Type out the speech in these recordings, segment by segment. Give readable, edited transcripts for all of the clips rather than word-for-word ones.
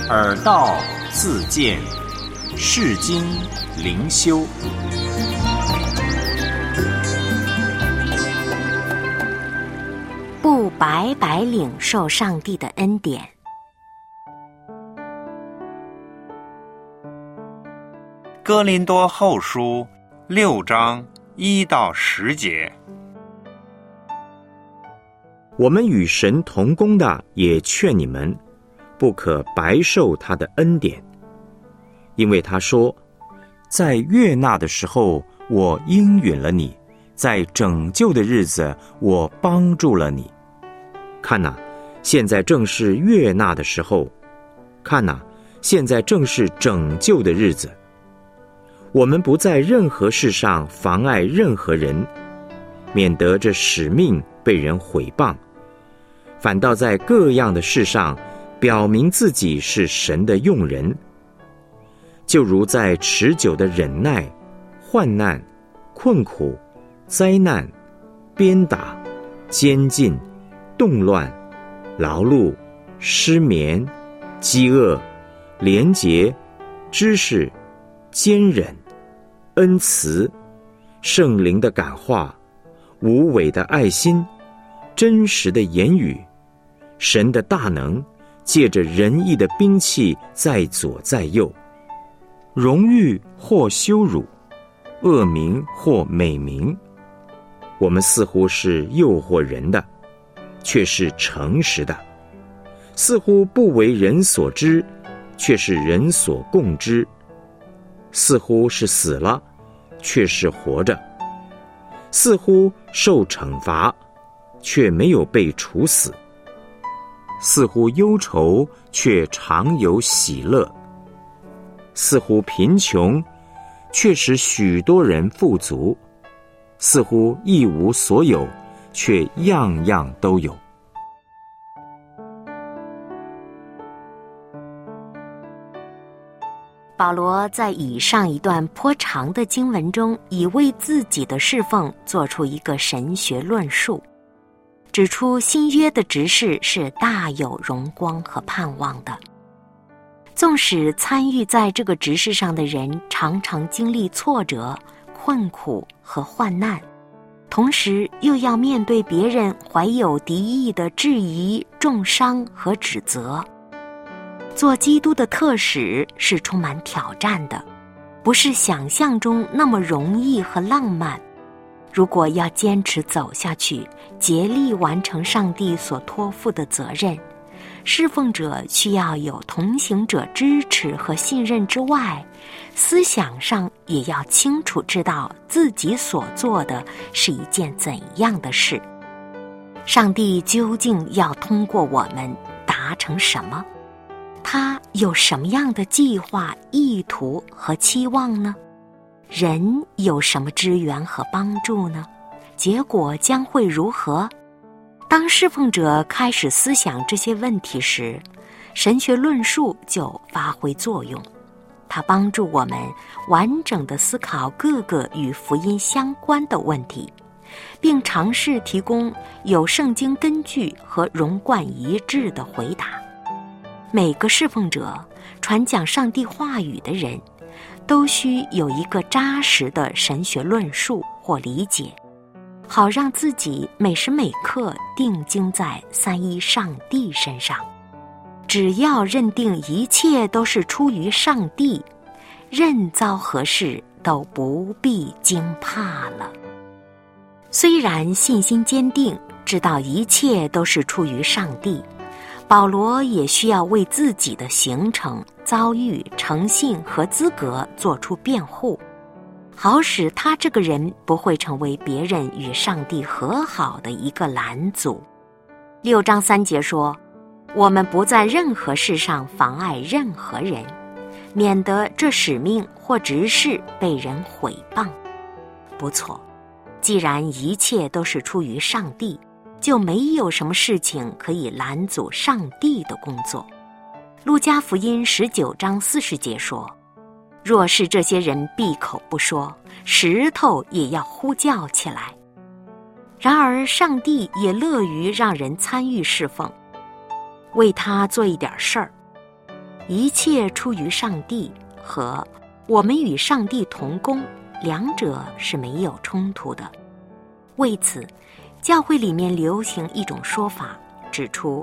耳道自见，世经灵修。 不白白领受上帝的恩典。 哥林多后书6章1到10节。 我们与神同工的也劝你们，不可白受他的恩典，因为他说，在悦纳的时候我应允了你，在拯救的日子我帮助了你。看哪，现在正是悦纳的时候，看哪，现在正是拯救的日子。我们不在任何事上妨碍任何人，免得这使命被人毁谤，反倒在各样的事上表明自己是神的用人，就如在持久的忍耐、患难、困苦、灾难、鞭打、监禁、动乱、劳碌、失眠、饥饿、廉洁、知识、坚忍、恩慈、圣灵的感化、无伪的爱心、真实的言语，神的大能借着仁义的兵器在左在右，荣誉或羞辱，恶名或美名。我们似乎是诱惑人的，却是诚实的；似乎不为人所知，却是人所共知；似乎是死了，却是活着；似乎受惩罚，却没有被处死；似乎忧愁，却常有喜乐；似乎贫穷，却使许多人富足；似乎一无所有，却样样都有。 保罗在以上一段颇长的经文中，已为自己的侍奉做出一个神学论述，指出新约的执事是大有荣光和盼望的。纵使参与在这个执事上的人常常经历挫折、困苦和患难，同时又要面对别人怀有敌意的质疑、重伤和指责。做基督的特使是充满挑战的，不是想象中那么容易和浪漫。如果要坚持走下去，竭力完成上帝所托付的责任，侍奉者需要有同行者支持和信任之外，思想上也要清楚知道自己所做的是一件怎样的事。上帝究竟要通过我们达成什么？他有什么样的计划、意图和期望呢？人有什么支援和帮助呢？结果将会如何？当侍奉者开始思想这些问题时，神学论述就发挥作用。它帮助我们完整地思考各个与福音相关的问题，并尝试提供有圣经根据和融贯一致的回答。每个侍奉者、传讲上帝话语的人，都需有一个扎实的神学论述或理解，好让自己每时每刻定睛在三一上帝身上。只要认定一切都是出于上帝，任遭何事都不必惊怕了。虽然信心坚定，知道一切都是出于上帝，保罗也需要为自己的行程、遭遇、诚信和资格做出辩护，好使他这个人不会成为别人与上帝和好的一个拦阻。6章3节说，我们不在任何事上妨碍任何人，免得这使命或执事被人毁谤。不错，既然一切都是出于上帝，就没有什么事情可以拦阻上帝的工作。路加福音19章40节说，若是这些人闭口不说，石头也要呼叫起来。然而上帝也乐于让人参与侍奉，为他做一点事儿。 一切出于上帝和我们与上帝同工，两者是没有冲突的。为此，教会里面流行一种说法，指出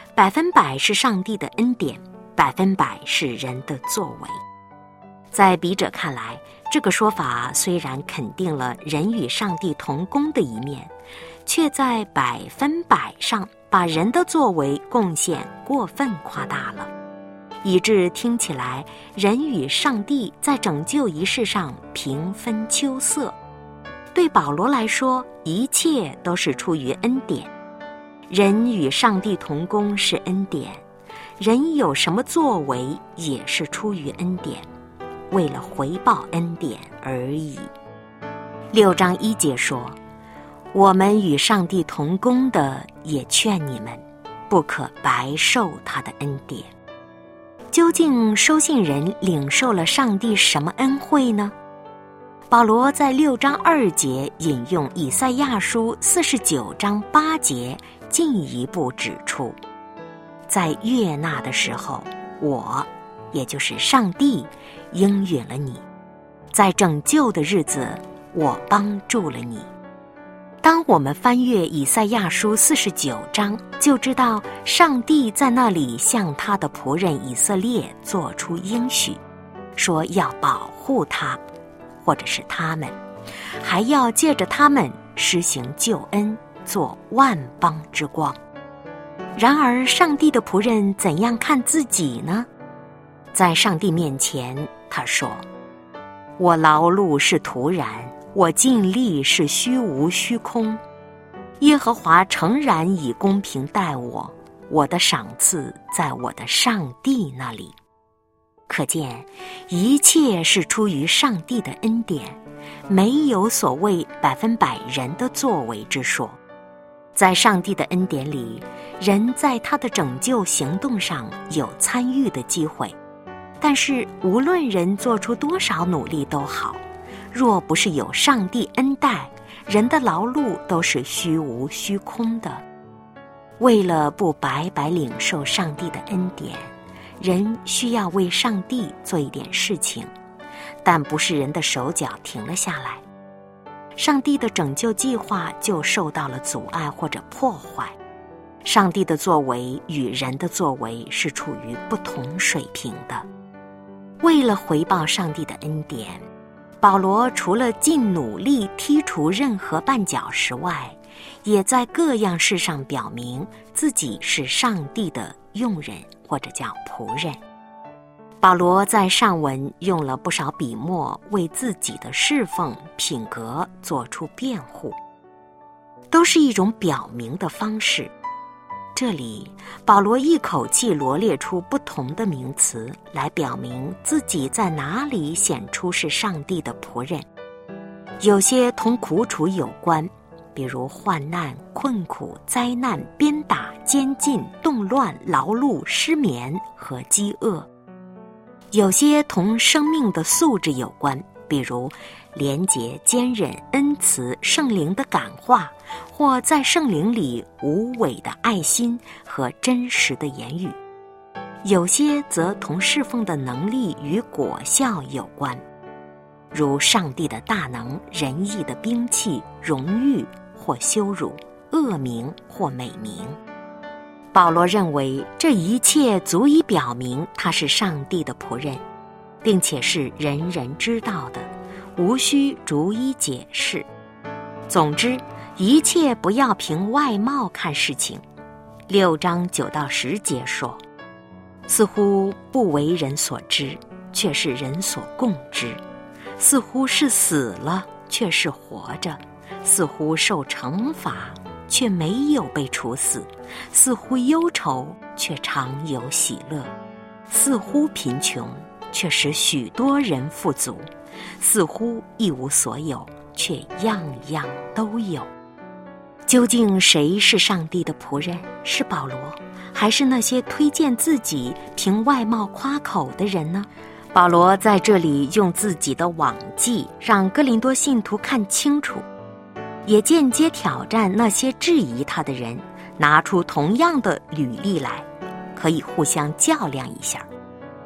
100%是上帝的恩典，100%是人的作为。在笔者看来，这个说法虽然肯定了人与上帝同工的一面，却在100%上把人的作为贡献过分夸大了，以致听起来人与上帝在拯救一事上平分秋色。对保罗来说，一切都是出于恩典，人与上帝同工是恩典，人有什么作为也是出于恩典，为了回报恩典而已。6章1节说，我们与上帝同工的，也劝你们，不可白受他的恩典。究竟收信人领受了上帝什么恩惠呢？保罗在6章2节引用以赛亚书49章8节，进一步指出，在悦纳的时候，我，也就是上帝，应允了你；在拯救的日子，我帮助了你。当我们翻阅以赛亚书49章，就知道上帝在那里向他的仆人以色列做出应许，说要保护他，或者是他们，还要借着他们施行救恩，做万邦之光。然而上帝的仆人怎样看自己呢？在上帝面前，他说，我劳碌是徒然，我尽力是虚无虚空。耶和华诚然以公平待我，我的赏赐在我的上帝那里。可见一切是出于上帝的恩典，没有所谓100%人的作为之说。在上帝的恩典里，人在他的拯救行动上有参与的机会，但是无论人做出多少努力都好，若不是有上帝恩待，人的劳碌都是虚无虚空的。为了不白白领受上帝的恩典，人需要为上帝做一点事情，但不是人的手脚停了下来，上帝的拯救计划就受到了阻碍或者破坏。上帝的作为与人的作为是处于不同水平的。为了回报上帝的恩典，保罗除了尽努力剔除任何绊脚石外，也在各样事上表明自己是上帝的用人，或者叫仆人。保罗在上文用了不少笔墨为自己的侍奉品格做出辩护，都是一种表明的方式。这里保罗一口气罗列出不同的名词来表明自己在哪里显出是上帝的仆人。有些同苦楚有关，比如患难、困苦、灾难、鞭打、监禁、动乱、劳碌、失眠和饥饿；有些同生命的素质有关，比如廉洁、坚忍、恩慈、圣灵的感化，或在圣灵里无伪的爱心和真实的言语；有些则同侍奉的能力与果效有关，如上帝的大能、仁义的兵器、荣誉或羞辱、恶名或美名。保罗认为这一切足以表明他是上帝的仆人，并且是人人知道的，无需逐一解释。总之，一切不要凭外貌看事情。6章9到10节说，似乎不为人所知，却是人所共知；似乎是死了，却是活着；似乎受惩罚，却没有被处死；似乎忧愁，却常有喜乐；似乎贫穷，却使许多人富足；似乎一无所有，却样样都有。究竟谁是上帝的仆人？是保罗，还是那些推荐自己凭外貌夸口的人呢？保罗在这里用自己的网记让哥林多信徒看清楚，也间接挑战那些质疑他的人，拿出同样的履历来，可以互相较量一下。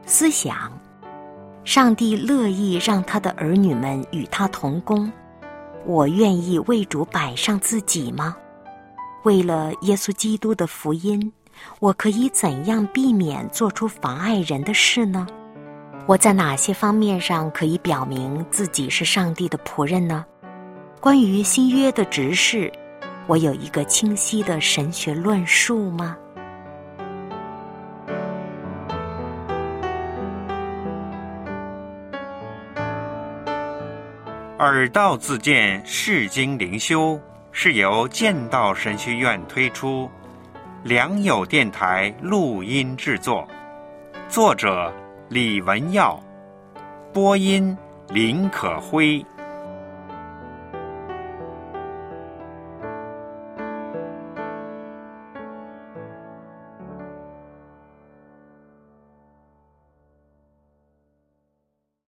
思想，上帝乐意让他的儿女们与他同工，我愿意为主摆上自己吗？为了耶稣基督的福音，我可以怎样避免做出妨碍人的事呢？我在哪些方面上可以表明自己是上帝的仆人呢？关于新约的执事，我有一个清晰的神学论述吗？ 耳道自荐释经灵修是由剑道神学院推出，良友电台录音制作，作者李文耀，播音林可辉。